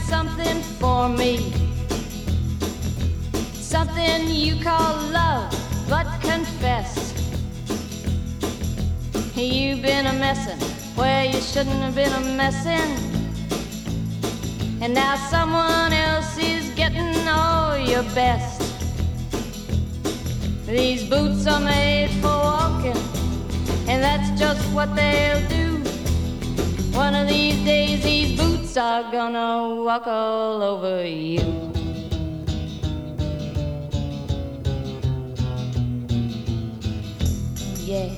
something for me, something you call love, but confess you've been a messin' where you shouldn't have been a messin', and now someone else is getting all your best. These boots are made for walking, and that's just what they'll do. One of these days these boots are gonna walk all over you. Yeah.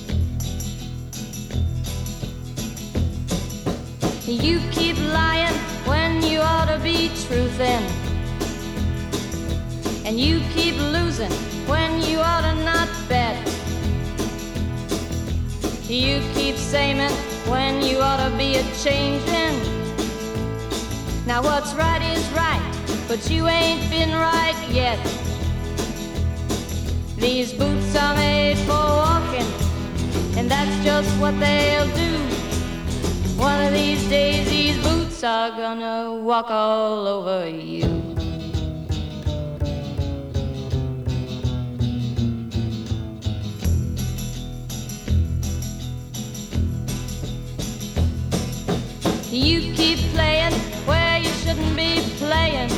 You keep lying when you ought to be truthin', and you keep losing when you ought to not bet. You keep saying when you ought to be a-changin'. Now what's right is right, but you ain't been right yet. These boots are made for walking, and that's just what they'll do. One of these days these boots are gonna walk all over you. You keep playing where you shouldn't be playing,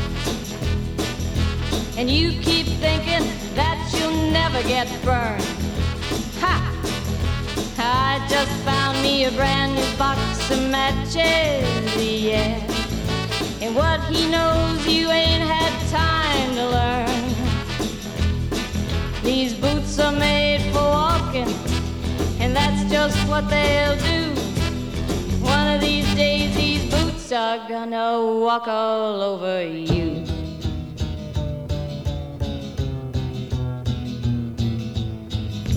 and you keep thinking that you'll never get burned. Ha! I just found me a brand new box of matches, yeah. And what he knows you ain't had time to learn. These boots are made for walking, and that's just what they'll do. One of these days these boots are gonna walk all over you.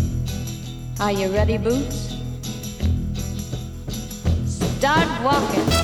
Are you ready, Boots? Start walking.